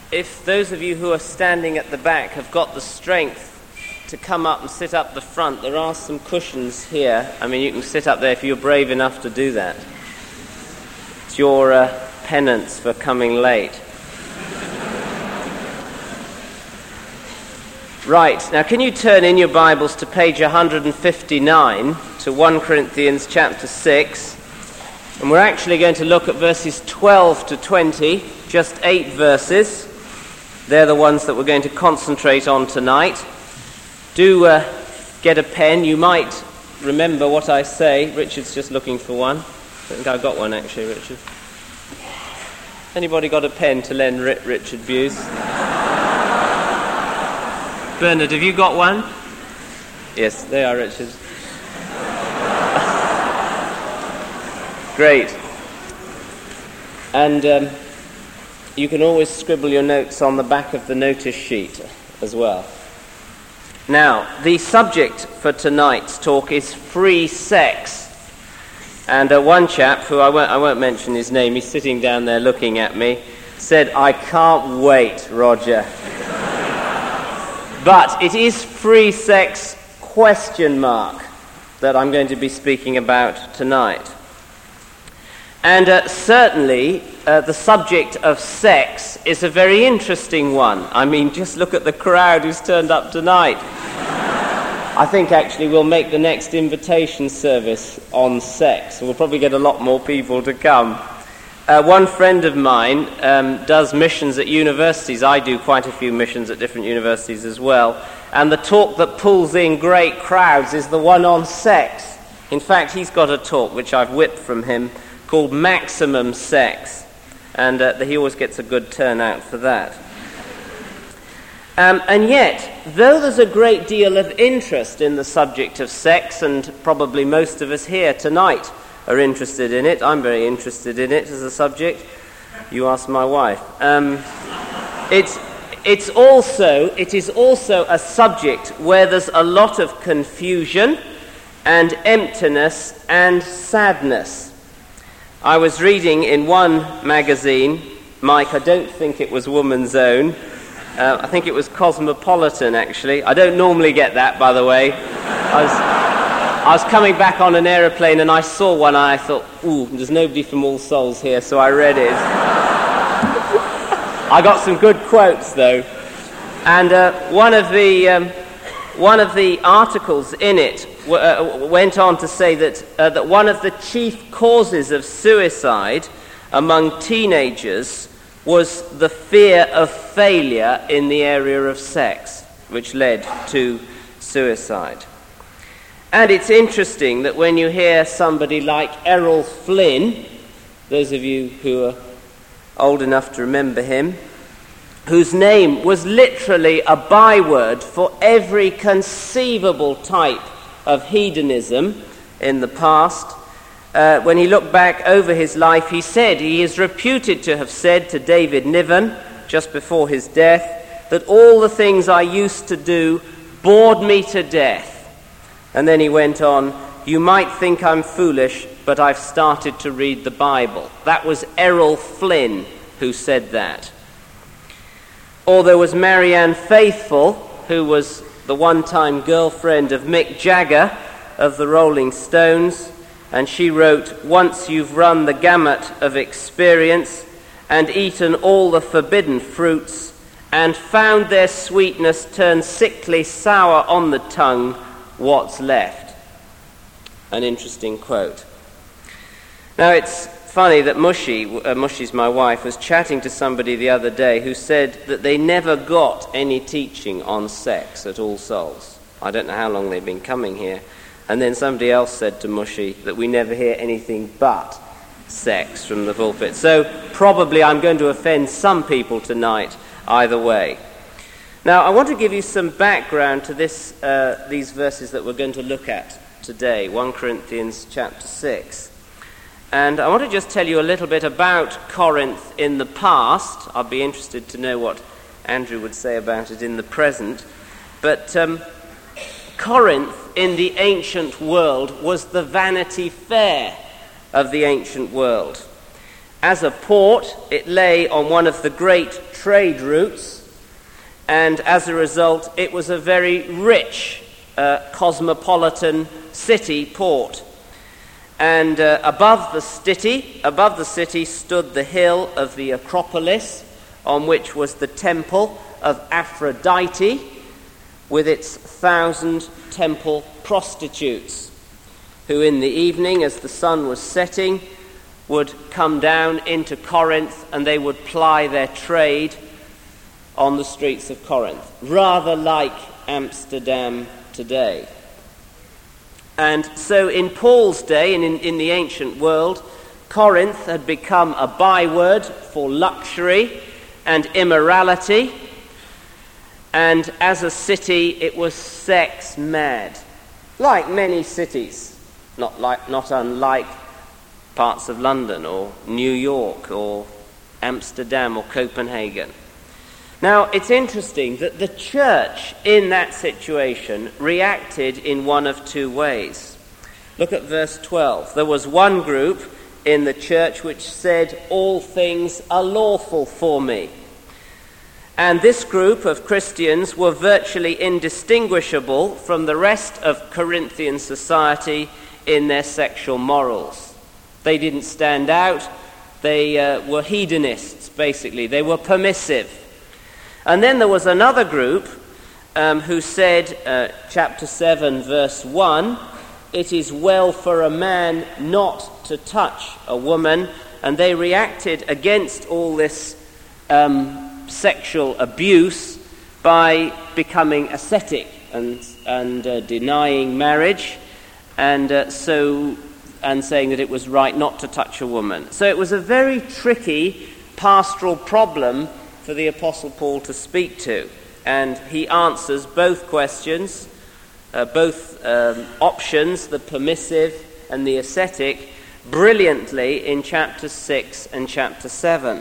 if those of you who are standing at the back have got the strength to come up and sit up the front, there are some cushions here. I mean, you can sit up there if you're brave enough to do that. It's your penance for coming late. Right, now can you turn in your Bibles to page 159 to 1 Corinthians chapter 6, and we're actually going to look at verses 12 to 20, just 8 verses. They're the ones that we're going to concentrate on tonight. Do get a pen. You might remember what I say. Richard's just looking for one. I think I've got one actually, Richard. Anybody got a pen to lend Richard Buse? Bernard, have you got one? Yes, they are, Richard. Great. And you can always scribble your notes on the back of the notice sheet as well. Now, the subject for tonight's talk is free sex. And one chap, who I won't mention his name, he's sitting down there looking at me, said, "I can't wait, Roger." But it is free sex ? That I'm going to be speaking about tonight. And certainly the subject of sex is a very interesting one. I mean, just look at the crowd who's turned up tonight. I think actually we'll make the next invitation service on sex. We'll probably get a lot more people to come. One friend of mine does missions at universities. I do quite a few missions at different universities as well. And the talk that pulls in great crowds is the one on sex. In fact, he's got a talk, which I've whipped from him, called Maximum Sex. And he always gets a good turnout for that. And yet, though there's a great deal of interest in the subject of sex, and probably most of us here tonight are interested in it. I'm very interested in it as a subject. You ask my wife. It is also a subject where there's a lot of confusion and emptiness and sadness. I was reading in one magazine, Mike, I don't think it was Woman's Own. I think it was Cosmopolitan, actually. I don't normally get that, by the way. I was coming back on an aeroplane and I saw one and I thought, ooh, there's nobody from All Souls here, so I read it. I got some good quotes, though. And one of the articles in it went on to say that one of the chief causes of suicide among teenagers was the fear of failure in the area of sex, which led to suicide. And it's interesting that when you hear somebody like Errol Flynn, those of you who are old enough to remember him, whose name was literally a byword for every conceivable type of hedonism in the past, when he looked back over his life, he is reputed to have said to David Niven, just before his death, that all the things I used to do bored me to death. And then he went on, "You might think I'm foolish, but I've started to read the Bible." That was Errol Flynn who said that. Or there was Marianne Faithfull, who was the one-time girlfriend of Mick Jagger of the Rolling Stones, and she wrote, "Once you've run the gamut of experience and eaten all the forbidden fruits and found their sweetness turn sickly sour on the tongue, what's left?" An interesting quote. Now it's funny that Mushy's my wife, was chatting to somebody the other day who said that they never got any teaching on sex at All Souls. I don't know how long they've been coming here. And then somebody else said to Mushy that we never hear anything but sex from the pulpit. So probably I'm going to offend some people tonight either way. Now, I want to give you some background to these verses that we're going to look at today, 1 Corinthians chapter 6. And I want to just tell you a little bit about Corinth in the past. I'll be interested to know what Andrew would say about it in the present. But Corinth in the ancient world was the Vanity Fair of the ancient world. As a port, it lay on one of the great trade routes, and as a result, it was a very rich cosmopolitan city port. And above the city stood the hill of the Acropolis, on which was the temple of Aphrodite, with its 1,000 temple prostitutes, who in the evening, as the sun was setting, would come down into Corinth, and they would ply their trade on the streets of Corinth, rather like Amsterdam today. And so in Paul's day, and in the ancient world, Corinth had become a byword for luxury and immorality, and as a city it was sex mad, like many cities, not unlike parts of London or New York or Amsterdam or Copenhagen. Now, it's interesting that the church in that situation reacted in one of two ways. Look at verse 12. There was one group in the church which said, "All things are lawful for me." And this group of Christians were virtually indistinguishable from the rest of Corinthian society in their sexual morals. They didn't stand out. They were hedonists, basically. They were permissive. And then there was another group who said, chapter 7, verse 1, "It is well for a man not to touch a woman," and they reacted against all this sexual abuse by becoming ascetic and denying marriage, and saying that it was right not to touch a woman. So it was a very tricky pastoral problem for the Apostle Paul to speak to, and he answers both questions, both options, the permissive and the ascetic, brilliantly in chapter 6 and chapter 7.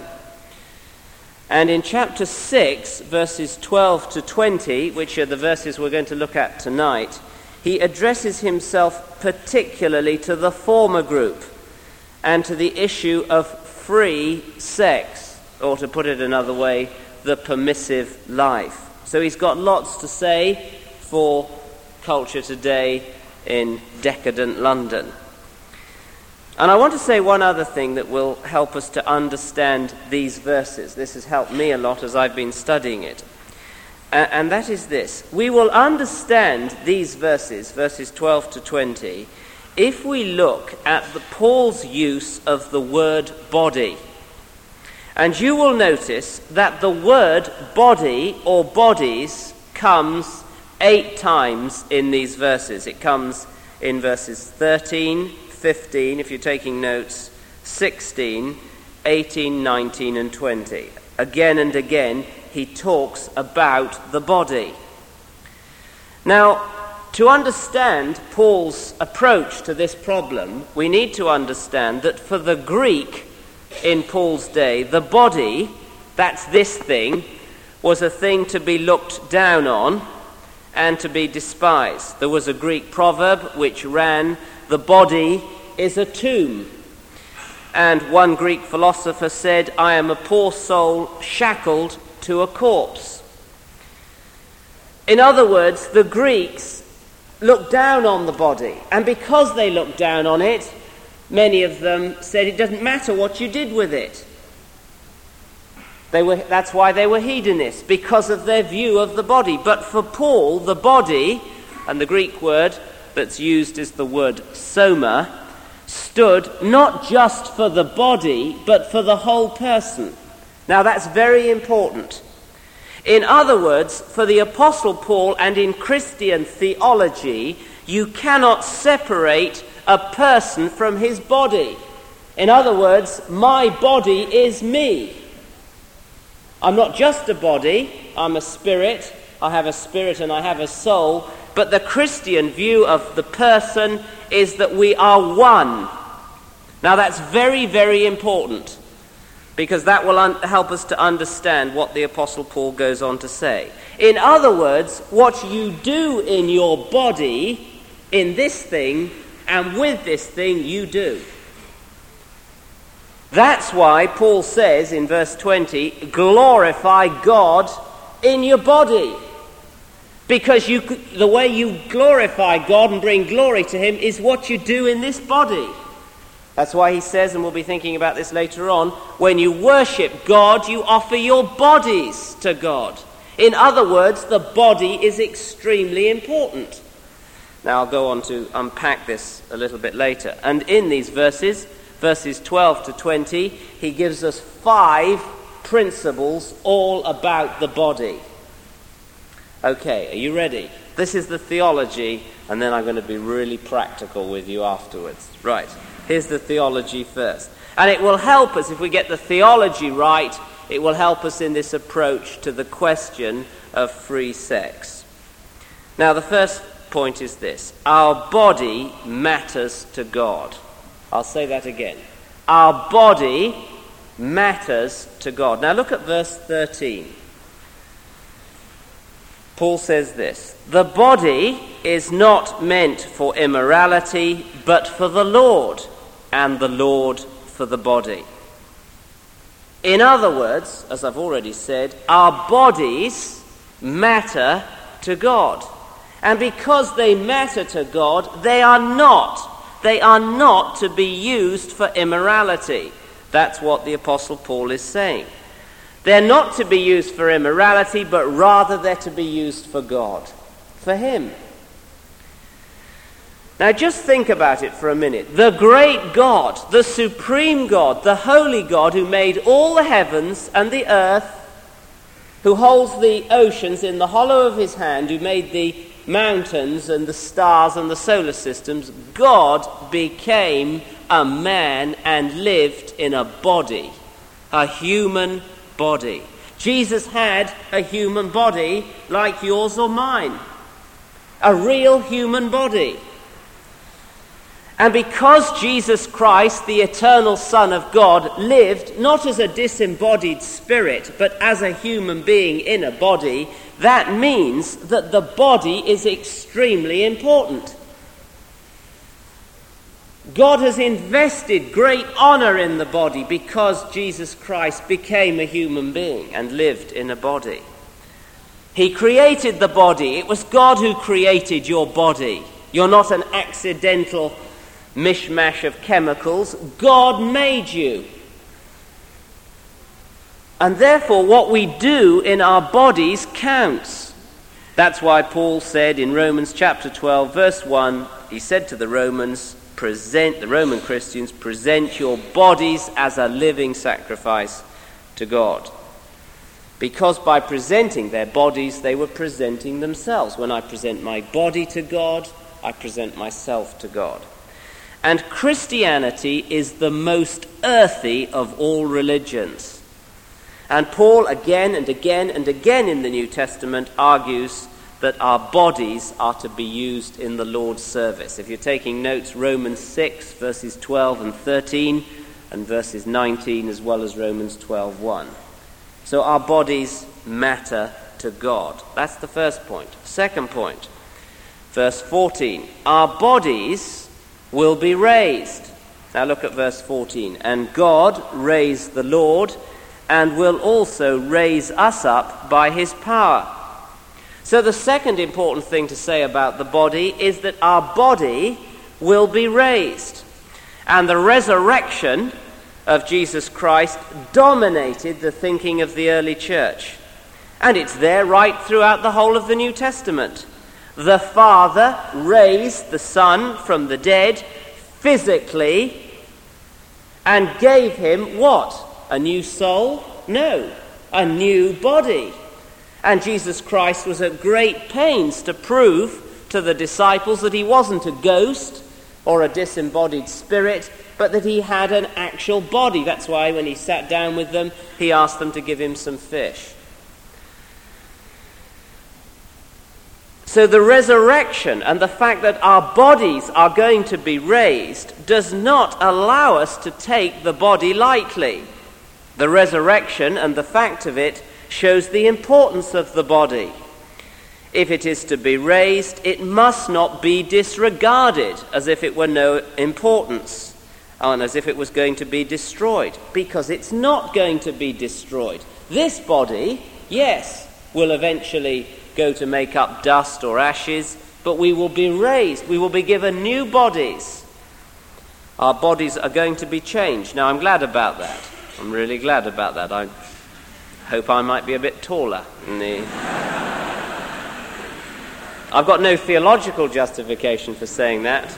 And in chapter 6, verses 12 to 20, which are the verses we're going to look at tonight, he addresses himself particularly to the former group and to the issue of free sex, or to put it another way, the permissive life. So he's got lots to say for culture today in decadent London. And I want to say one other thing that will help us to understand these verses. This has helped me a lot as I've been studying it. And that is this. We will understand these verses 12 to 20, if we look at Paul's use of the word body. And you will notice that the word body or bodies comes 8 times in these verses. It comes in verses 13, 15, if you're taking notes, 16, 18, 19, and 20. Again and again, he talks about the body. Now, to understand Paul's approach to this problem, we need to understand that for the Greek in Paul's day, the body, that's this thing, was a thing to be looked down on and to be despised. There was a Greek proverb which ran, "The body is a tomb." And one Greek philosopher said, "I am a poor soul shackled to a corpse." In other words, the Greeks looked down on the body, and because they looked down on it, many of them said it doesn't matter what you did with it. That's why they were hedonists, because of their view of the body. But for Paul, the body, and the Greek word that's used is the word soma, stood not just for the body, but for the whole person. Now that's very important. In other words, for the Apostle Paul and in Christian theology, you cannot separate a person from his body. In other words, my body is me. I'm not just a body, I'm a spirit. I have a spirit and I have a soul. But the Christian view of the person is that we are one. Now that's very, very important, because that will help us to understand what the Apostle Paul goes on to say. In other words, what you do in your body, in this thing, and with this thing you do. That's why Paul says in verse 20, glorify God in your body. Because the way you glorify God and bring glory to him is what you do in this body. That's why he says, and we'll be thinking about this later on, when you worship God, you offer your bodies to God. In other words, the body is extremely important. Now I'll go on to unpack this a little bit later. And in these verses 12 to 20, he gives us 5 principles all about the body. Okay, are you ready? This is the theology, and then I'm going to be really practical with you afterwards. Right, here's the theology first. And it will help us, if we get the theology right, it will help us in this approach to the question of free sex. Now, the first point is this. Our body matters to God. I'll say that again. Our body matters to God. Now, look at verse 13. Paul says this, the body is not meant for immorality, but for the Lord, and the Lord for the body. In other words, as I've already said, our bodies matter to God. And because they matter to God, they are not to be used for immorality. That's what the Apostle Paul is saying. They're not to be used for immorality, but rather they're to be used for God, for him. Now just think about it for a minute. The great God, the supreme God, the holy God who made all the heavens and the earth, who holds the oceans in the hollow of his hand, who made the mountains and the stars and the solar systems, God became a man and lived in a body, a human body. Jesus had a human body like yours or mine, a real human body. And because Jesus Christ, the eternal Son of God, lived not as a disembodied spirit, but as a human being in a body, that means that the body is extremely important. God has invested great honor in the body because Jesus Christ became a human being and lived in a body. He created the body. It was God who created your body. You're not an accidental mishmash of chemicals. God made you. And therefore what we do in our bodies counts. That's why Paul said in Romans chapter 12 verse 1, he said to the Roman Christians, present your bodies as a living sacrifice to God. Because by presenting their bodies, they were presenting themselves. When I present my body to God, I present myself to God. And Christianity is the most earthy of all religions. And Paul again and again and again in the New Testament argues that our bodies are to be used in the Lord's service. If you're taking notes, Romans 6, verses 12 and 13, and verses 19, as well as Romans 12:1. So our bodies matter to God. That's the first point. Second point, verse 14. Our bodies will be raised. Now look at verse 14. And God raised the Lord, and will also raise us up by his power. So the second important thing to say about the body is that our body will be raised. And the resurrection of Jesus Christ dominated the thinking of the early church. And it's there right throughout the whole of the New Testament. The Father raised the Son from the dead physically and gave him what? A new soul? No, a new body. And Jesus Christ was at great pains to prove to the disciples that he wasn't a ghost or a disembodied spirit, but that he had an actual body. That's why when he sat down with them, he asked them to give him some fish. So the resurrection and the fact that our bodies are going to be raised does not allow us to take the body lightly. The resurrection and the fact of it shows the importance of the body. If it is to be raised, it must not be disregarded as if it were no importance. and as if it was going to be destroyed, because it's not going to be destroyed. This body, yes, will eventually go to make up dust or ashes, but we will be raised. We will be given new bodies. Our bodies are going to be changed. Now, I'm glad about that. I'm really glad about that. I hope I might be a bit taller. I've got no theological justification for saying that.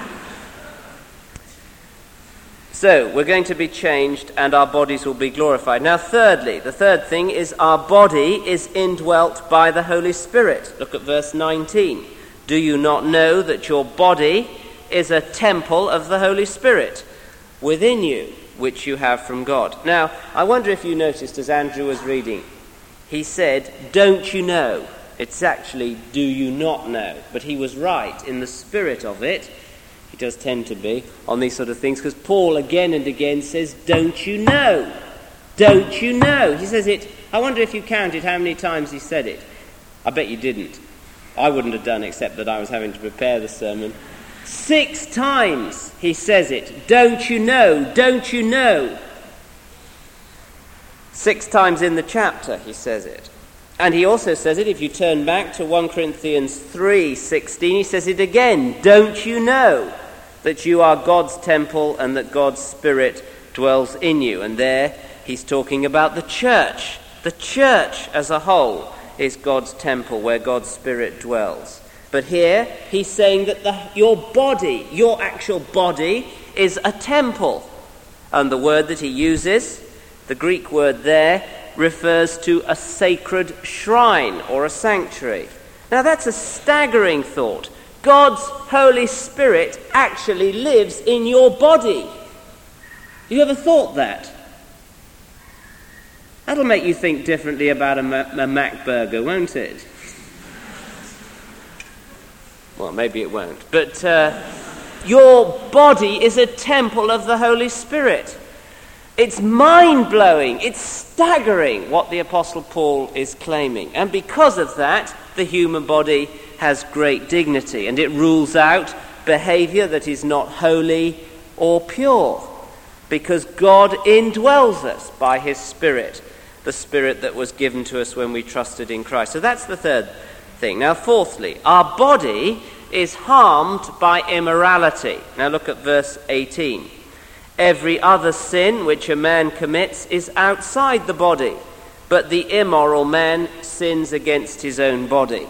So, we're going to be changed and our bodies will be glorified. Now, thirdly, the third thing is our body is indwelt by the Holy Spirit. Look at verse 19. Do you not know that your body is a temple of the Holy Spirit within you, which you have from God? Now, I wonder if you noticed as Andrew was reading, he said, don't you know? It's actually, do you not know? But he was right in the spirit of it. He does tend to be on these sort of things, because Paul again and again says, don't you know? Don't you know? He says it, I wonder if you counted how many times he said it. I bet you didn't. I wouldn't have done, except that I was having to prepare the sermon. 6 times he says it. Don't you know? Don't you know? 6 times in the chapter he says it. And he also says it, if you turn back to 1 Corinthians 3:16, he says it again. Don't you know that you are God's temple and that God's Spirit dwells in you? And there he's talking about the church. The church as a whole is God's temple where God's Spirit dwells. But here he's saying that your body, your actual body, is a temple. And the word that he uses, the Greek word there, refers to a sacred shrine or a sanctuary. Now that's a staggering thought. God's Holy Spirit actually lives in your body. You ever thought that? That'll make you think differently about a Mac burger, won't it? Well, maybe it won't. But your body is a temple of the Holy Spirit. It's mind-blowing, it's staggering what the Apostle Paul is claiming. And because of that, the human body has great dignity, and it rules out behavior that is not holy or pure, because God indwells us by his Spirit, the Spirit that was given to us when we trusted in Christ. So that's the third thing. Now, fourthly, our body is harmed by immorality. Now look at verse 18. Every other sin which a man commits is outside the body, but the immoral man sins against his own body.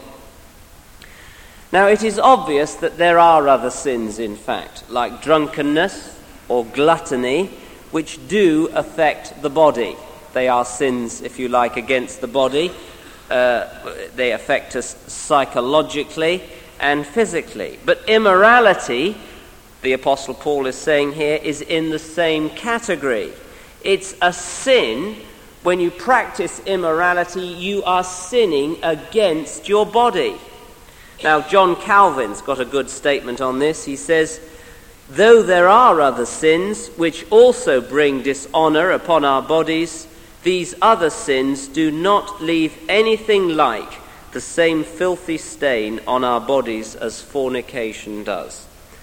Now it is obvious that there are other sins, in fact, like drunkenness or gluttony, which do affect the body. They are sins, if you like, against the body. They affect us psychologically and physically. But immorality, the Apostle Paul is saying here, is in the same category. It's a sin. When you practice immorality, you are sinning against your body. Now, John Calvin's got a good statement on this. He says, though there are other sins which also bring dishonor upon our bodies, these other sins do not leave anything like the same filthy stain on our bodies as fornication does.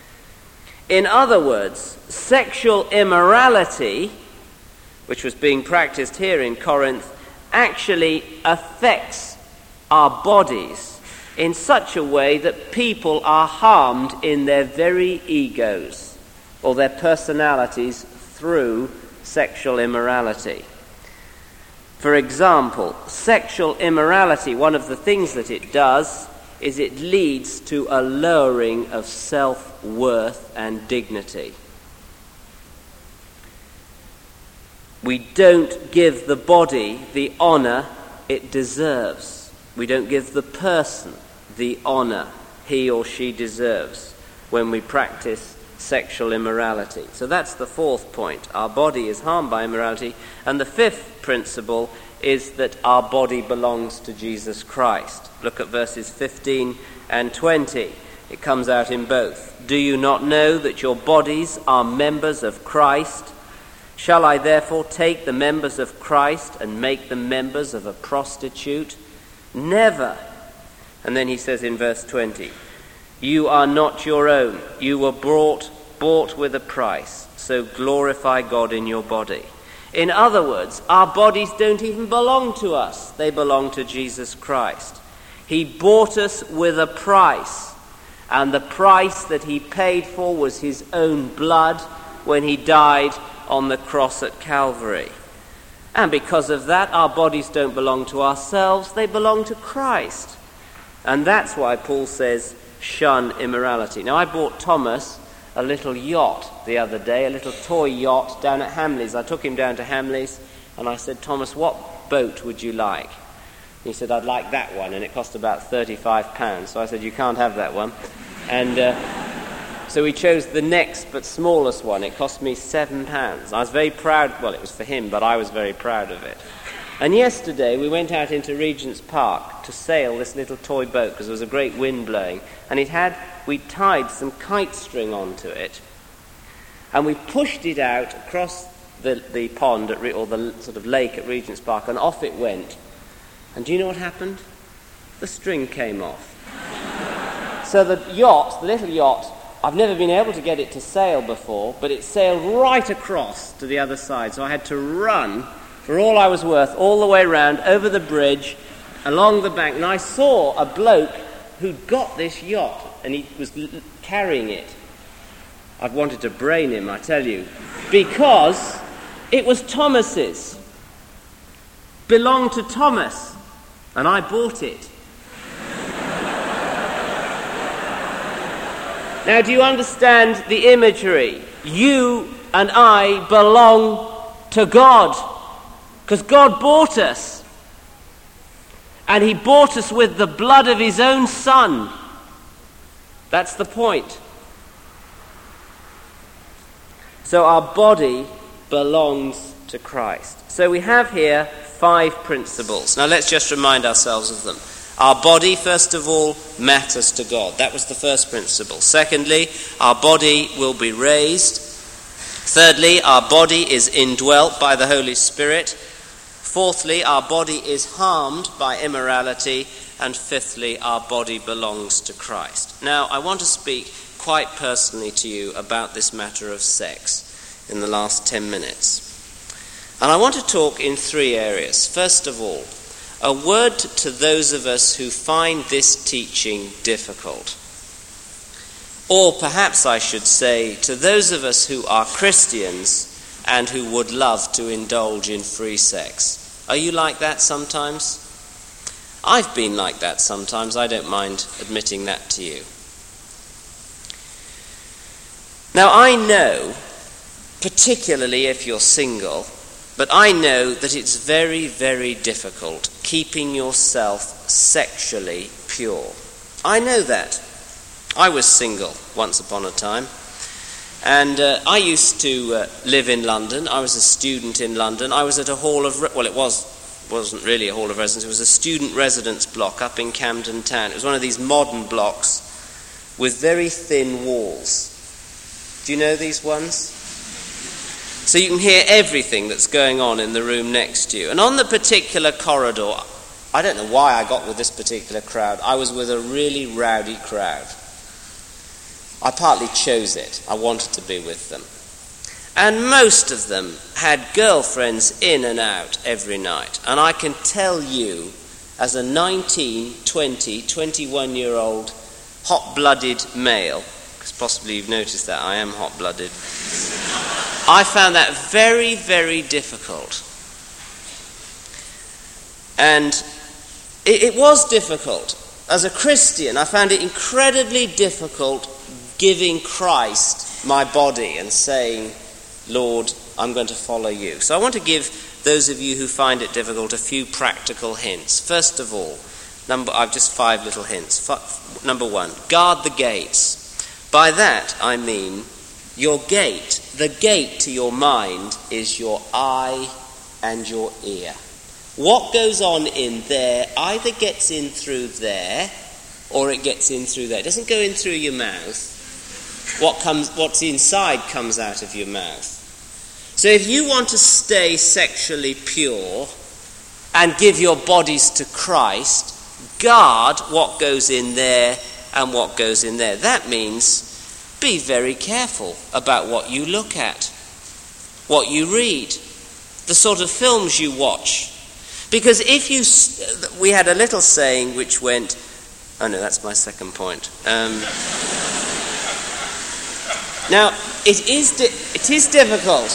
In other words, sexual immorality, which was being practiced here in Corinth, actually affects our bodies in such a way that people are harmed in their very egos or their personalities through sexual immorality. For example, sexual immorality, one of the things that it does is it leads to a lowering of self-worth and dignity. We don't give the body the honor it deserves. We don't give the person the honor he or she deserves when we practice sexual immorality. So that's the fourth point. Our body is harmed by immorality. And the fifth principle is that our body belongs to Jesus Christ. Look at verses 15 and 20. It comes out in both. Do you not know that your bodies are members of Christ? Shall I therefore take the members of Christ and make them members of a prostitute? Never. And then he says in verse 20, you are not your own. You were bought with a price. so glorify God in your body. In other words, our bodies don't even belong to us. They belong to Jesus Christ. He bought us with a price, and the price that he paid for was his own blood when he died on the cross at Calvary. And because of that, our bodies don't belong to ourselves, they belong to Christ. And that's why Paul says, shun immorality. Now, I bought Thomas a little yacht the other day, a little toy yacht down at Hamleys. I took him down to Hamleys and I said, Thomas, what boat would you like? He said, I'd like that one, and it cost about £35. So I said, you can't have that one. And so we chose the next but smallest one. It cost me £7. I was very proud. Well, it was for him, but I was very proud of it. And yesterday we went out into Regent's Park to sail this little toy boat because there was a great wind blowing, and we tied some kite string onto it, and we pushed it out across the pond or the sort of lake at Regent's Park, and off it went. And do you know what happened? The string came off. So the little yacht, I've never been able to get it to sail before, but it sailed right across to the other side. So I had to run for all I was worth, all the way round, over the bridge, along the bank. And I saw a bloke who'd got this yacht, and he was carrying it. I'd wanted to brain him, I tell you, because it was Thomas's. Belonged to Thomas, and I bought it. Now, do you understand the imagery? You and I belong to God, because God bought us. And he bought us with the blood of his own Son. That's the point. So our body belongs to Christ. So we have here 5 principles. Now let's just remind ourselves of them. Our body, first of all, matters to God. That was the first principle. Secondly, our body will be raised. Thirdly, our body is indwelt by the Holy Spirit. Fourthly, our body is harmed by immorality. And fifthly, our body belongs to Christ. Now, I want to speak quite personally to you about this matter of sex in the last 10 minutes. And I want to talk in 3 areas. First of all, a word to those of us who find this teaching difficult. Or perhaps I should say, to those of us who are Christians and who would love to indulge in free sex. Are you like that sometimes? I've been like that sometimes. I don't mind admitting that to you. Now, I know, particularly if you're single, but I know that it's very, very difficult keeping yourself sexually pure. I know that. I was single once upon a time. And I used to live in London. I was a student in London. I was at a hall of... wasn't really a hall of residence. It was a student residence block up in Camden Town. It was one of these modern blocks with very thin walls. Do you know these ones? So you can hear everything that's going on in the room next to you. And on the particular corridor, I don't know why I got with this particular crowd. I was with a really rowdy crowd. I partly chose it. I wanted to be with them. And most of them had girlfriends in and out every night. And I can tell you, as a 19, 20, 21-year-old hot-blooded male, because possibly you've noticed that I am hot-blooded, I found that very, very difficult. And it was difficult. As a Christian, I found it incredibly difficult giving Christ my body and saying, Lord, I'm going to follow you. So I want to give those of you who find it difficult a few practical hints. First of all, I've just 5 little hints. Number 1, guard the gates. By that I mean your gate. The gate to your mind is your eye and your ear. What goes on in there either gets in through there or it gets in through there. It doesn't go in through your mouth. What's inside comes out of your mouth. So if you want to stay sexually pure and give your bodies to Christ, guard what goes in there and what goes in there. That means be very careful about what you look at. what you read, the sort of films you watch. Because we had a little saying which went, oh no, that's my second point. Now, it is difficult.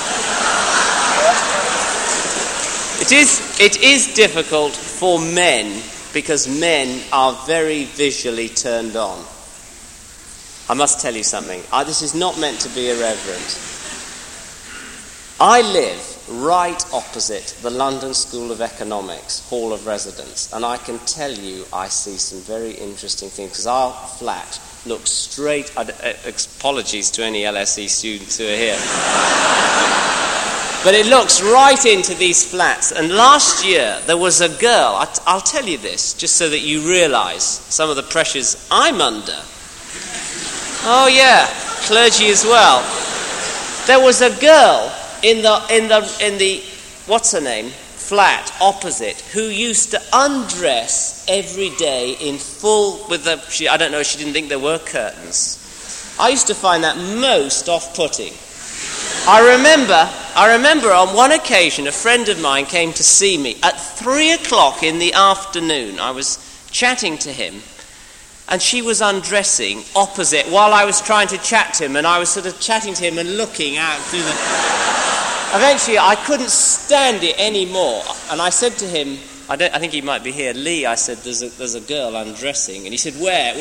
It is difficult for men because men are very visually turned on. I must tell you something. This is not meant to be irreverent. I live right opposite the London School of Economics Hall of Residence, and I can tell you I see some very interesting things because our flat looks straight. Apologies to any LSE students who are here. But it looks right into these flats. And last year there was a girl, I'll tell you this, just so that you realise some of the pressures I'm under. Oh yeah, clergy as well. There was a girl in the what's her name, flat opposite, who used to undress every day in full with I don't know, she didn't think there were curtains. I used to find that most off-putting. I remember on one occasion a friend of mine came to see me at 3:00 in the afternoon. I was chatting to him and she was undressing opposite while I was trying to chat to him, and I was sort of chatting to him and looking out through the... Eventually I couldn't stand it anymore, and I said to him, I think he might be here, Lee, I said, there's a girl undressing, and he said, where?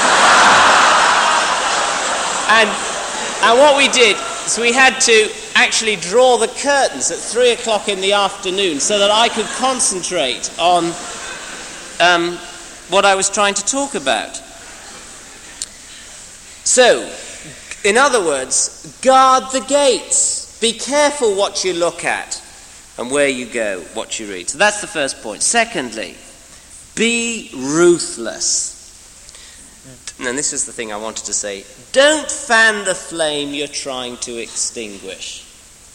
And what we did is we had to actually draw the curtains at 3:00 in the afternoon so that I could concentrate on what I was trying to talk about. So, in other words, guard the gates. Be careful what you look at and where you go, what you read. So that's the first point. Secondly, be ruthless. And this is the thing I wanted to say. Don't fan the flame you're trying to extinguish.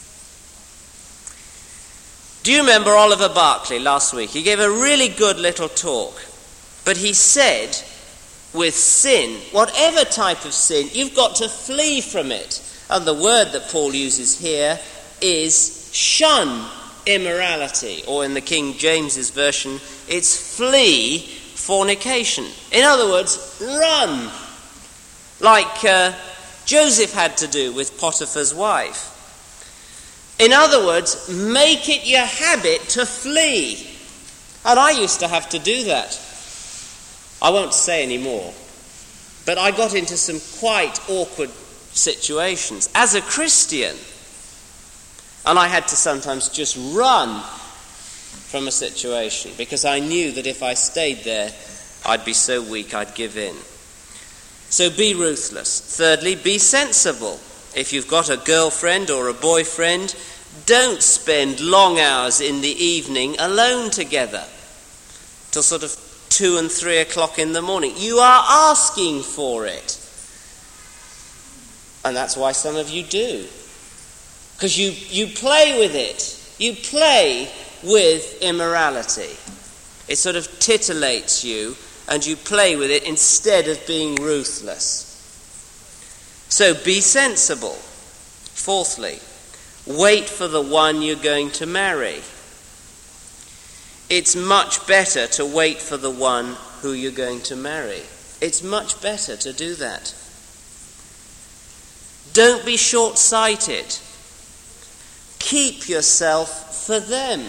Do you remember Oliver Barclay last week? He gave a really good little talk. But he said, with sin, whatever type of sin, you've got to flee from it. And the word that Paul uses here is shun immorality. Or in the King James's version, it's flee fornication. In other words, run. Like Joseph had to do with Potiphar's wife. In other words, make it your habit to flee. And I used to have to do that. I won't say any more. But I got into some quite awkward situations as a Christian. And I had to sometimes just run from a situation because I knew that if I stayed there, I'd be so weak I'd give in. So be ruthless. Thirdly, be sensible. If you've got a girlfriend or a boyfriend, don't spend long hours in the evening alone together till sort of 2 and 3 o'clock in the morning. You are asking for it. And that's why some of you do. Because you play with it. You play with immorality. It sort of titillates you and you play with it instead of being ruthless. So be sensible. Fourthly, wait for the one you're going to marry. It's much better to wait for the one who you're going to marry. It's much better to do that. Don't be short-sighted. Keep yourself for them.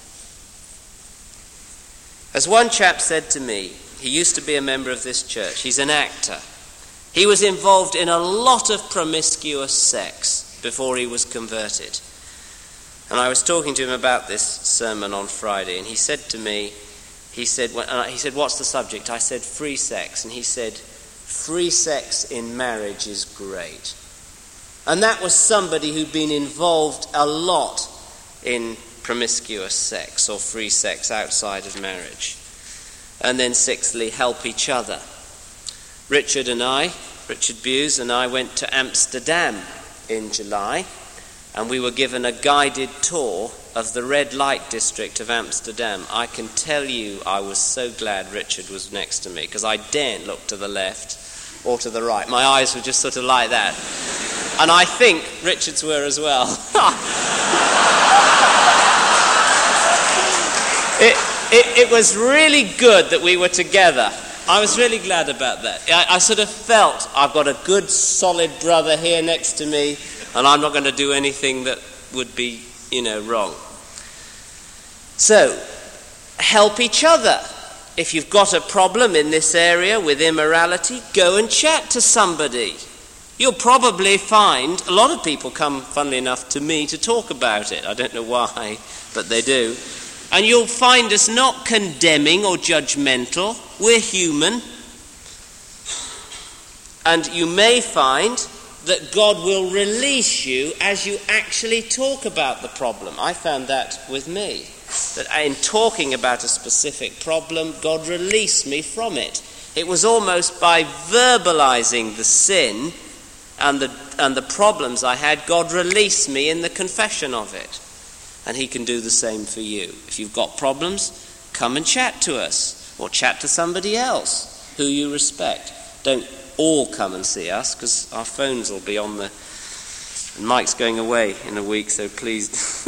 As one chap said to me, he used to be a member of this church, he's an actor. He was involved in a lot of promiscuous sex before he was converted. And I was talking to him about this sermon on Friday, and he said to me, he said, what's the subject? I said, free sex. And he said, free sex in marriage is great. And that was somebody who'd been involved a lot in promiscuous sex or free sex outside of marriage. And then sixthly, help each other. Richard Bewes and I went to Amsterdam in July, and we were given a guided tour of the red light district of Amsterdam. I can tell you I was so glad Richard was next to me, because I daren't look to the left or to the right. My eyes were just sort of like that. And I think Richard's were as well. It was really good that we were together. I was really glad about that. I sort of felt I've got a good, solid brother here next to me, and I'm not going to do anything that would be, wrong. So, help each other. If you've got a problem in this area with immorality, go and chat to somebody. You'll probably find a lot of people come, funnily enough, to me to talk about it. I don't know why, but they do. And you'll find us not condemning or judgmental. We're human. And you may find that God will release you as you actually talk about the problem. I found that with me. That in talking about a specific problem, God released me from it. It was almost by verbalizing the sin and the problems I had, God released me in the confession of it. And he can do the same for you. If you've got problems, come and chat to us, or chat to somebody else who you respect. Don't all come and see us, because our phones will be on the... And Mike's going away in a week, so please...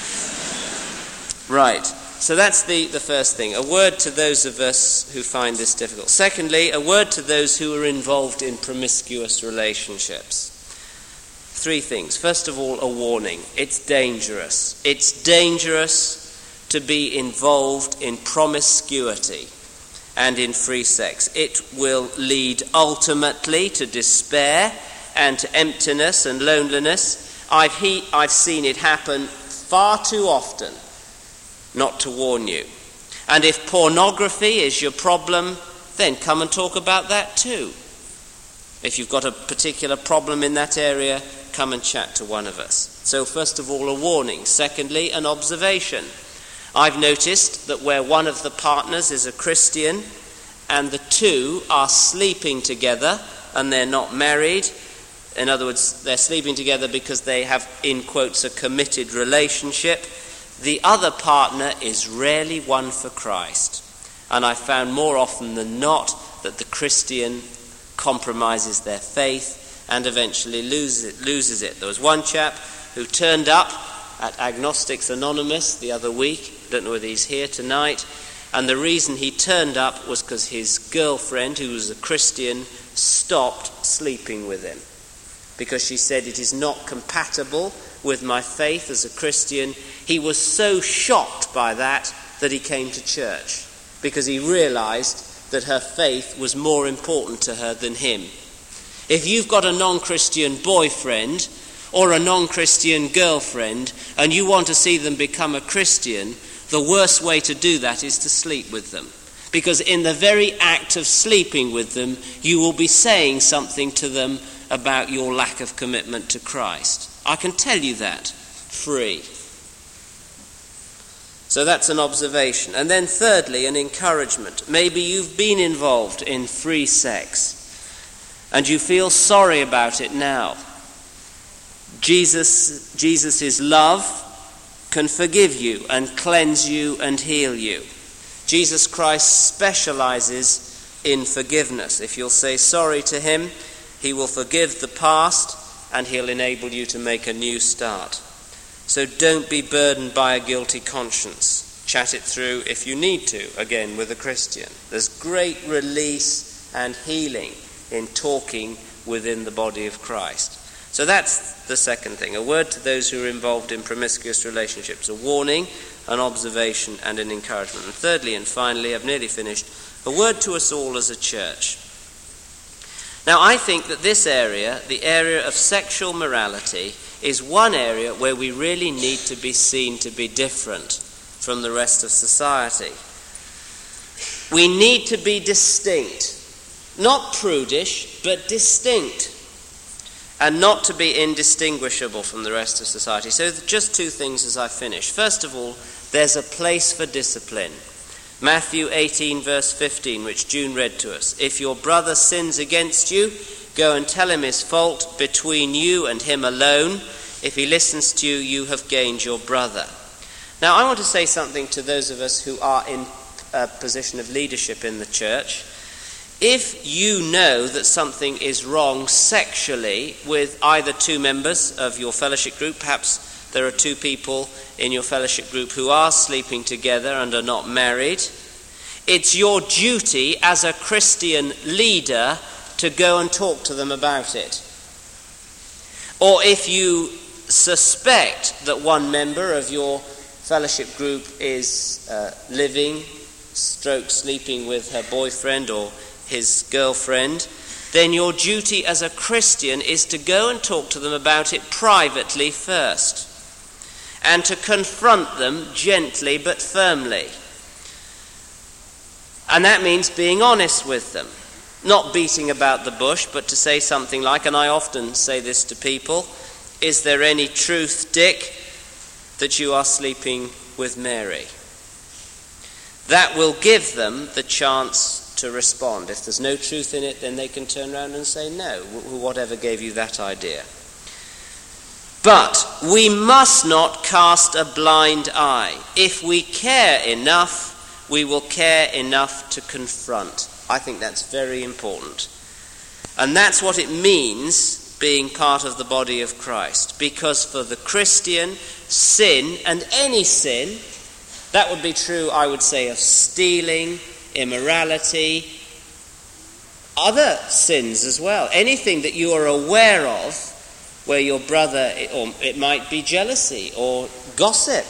Right, so that's the first thing. A word to those of us who find this difficult. Secondly, a word to those who are involved in promiscuous relationships. 3 things. First of all, a warning. It's dangerous. It's dangerous to be involved in promiscuity and in free sex. It will lead ultimately to despair and to emptiness and loneliness. I've seen it happen far too often not to warn you. And if pornography is your problem, then come and talk about that too. If you've got a particular problem in that area, come and chat to one of us. So first of all, a warning. Secondly, an observation. I've noticed that where one of the partners is a Christian and the two are sleeping together and they're not married, in other words, they're sleeping together because they have, in quotes, a committed relationship, the other partner is rarely one for Christ. And I found more often than not that the Christian compromises their faith and eventually loses it. There was one chap who turned up at Agnostics Anonymous the other week. Don't know whether he's here tonight. And the reason he turned up was because his girlfriend, who was a Christian, stopped sleeping with him. Because she said, it is not compatible with my faith as a Christian. He was so shocked by that he came to church. Because he realized that her faith was more important to her than him. If you've got a non-Christian boyfriend or a non-Christian girlfriend and you want to see them become a Christian, the worst way to do that is to sleep with them. Because in the very act of sleeping with them, you will be saying something to them about your lack of commitment to Christ. I can tell you that free. So that's an observation. And then thirdly, an encouragement. Maybe you've been involved in free sex and you feel sorry about it now. Jesus' love can forgive you and cleanse you and heal you. Jesus Christ specializes in forgiveness. If you'll say sorry to him, he will forgive the past and he'll enable you to make a new start. So don't be burdened by a guilty conscience. Chat it through if you need to, again, with a Christian. There's great release and healing in talking within the body of Christ. So that's the second thing. A word to those who are involved in promiscuous relationships. A warning, an observation, and an encouragement. And thirdly and finally, I've nearly finished, a word to us all as a church. Now, I think that this area, the area of sexual morality, is one area where we really need to be seen to be different from the rest of society. We need to be distinct. Not prudish, but distinct. And not to be indistinguishable from the rest of society. So just 2 things as I finish. First of all, there's a place for discipline. Matthew 18 verse 15, which June read to us. If your brother sins against you, go and tell him his fault between you and him alone. If he listens to you, you have gained your brother. Now I want to say something to those of us who are in a position of leadership in the church. If you know that something is wrong sexually with either two members of your fellowship group, perhaps there are two people in your fellowship group who are sleeping together and are not married, it's your duty as a Christian leader to go and talk to them about it. Or if you suspect that one member of your fellowship group is sleeping with her boyfriend or his girlfriend, then your duty as a Christian is to go and talk to them about it privately first, and to confront them gently but firmly. And that means being honest with them, not beating about the bush, but to say something like, and I often say this to people, is there any truth, Dick, that you are sleeping with Mary? That will give them the chance to respond. If there's no truth in it, then they can turn around and say, no, whatever gave you that idea. But we must not cast a blind eye. If we care enough, we will care enough to confront. I think that's very important. And that's what it means being part of the body of Christ. Because for the Christian, sin, and any sin, that would be true, I would say, of stealing, immorality, other sins as well. Anything that you are aware of where your brother, or it might be jealousy or gossip.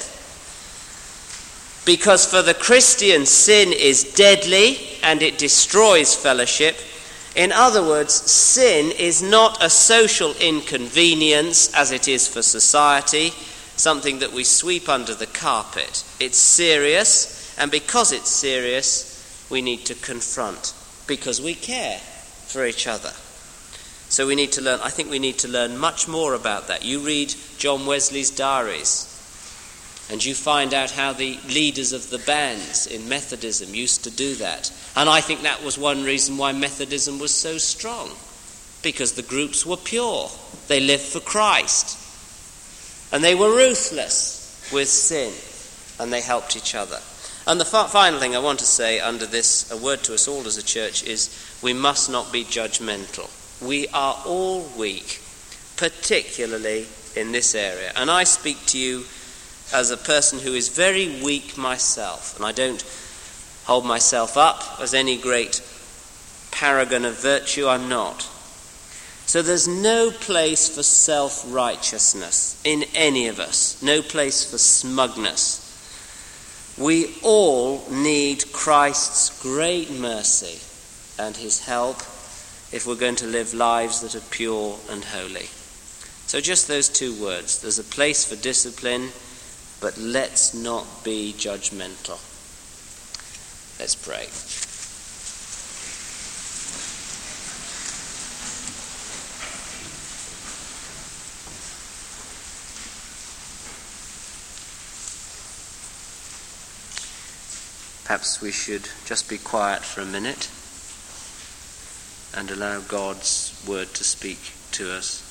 Because for the Christian, sin is deadly and it destroys fellowship. In other words, sin is not a social inconvenience as it is for society, something that we sweep under the carpet. It's serious, and because it's serious, we need to confront, because we care for each other. So we need to learn, I think we need to learn much more about that. You read John Wesley's diaries, and you find out how the leaders of the bands in Methodism used to do that. And I think that was one reason why Methodism was so strong, because the groups were pure. They lived for Christ. And they were ruthless with sin, and they helped each other. And the final thing I want to say under this, a word to us all as a church, is we must not be judgmental. We are all weak, particularly in this area. And I speak to you as a person who is very weak myself, and I don't hold myself up as any great paragon of virtue. I'm not. So there's no place for self-righteousness in any of us, no place for smugness. We all need Christ's great mercy and his help if we're going to live lives that are pure and holy. So just those two words. There's a place for discipline, but let's not be judgmental. Let's pray. Perhaps we should just be quiet for a minute and allow God's word to speak to us.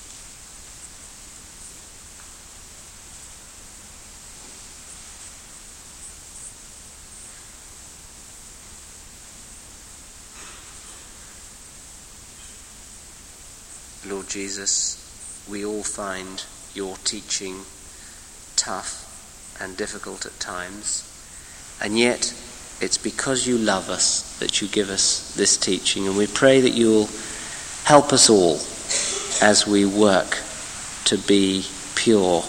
Lord Jesus, we all find your teaching tough and difficult at times, and yet it's because you love us that you give us this teaching, and we pray that you'll help us all as we work to be pure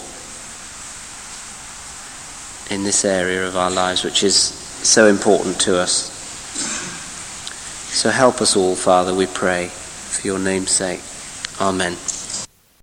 in this area of our lives, which is so important to us. So help us all, Father, we pray, for your name's sake. Amen.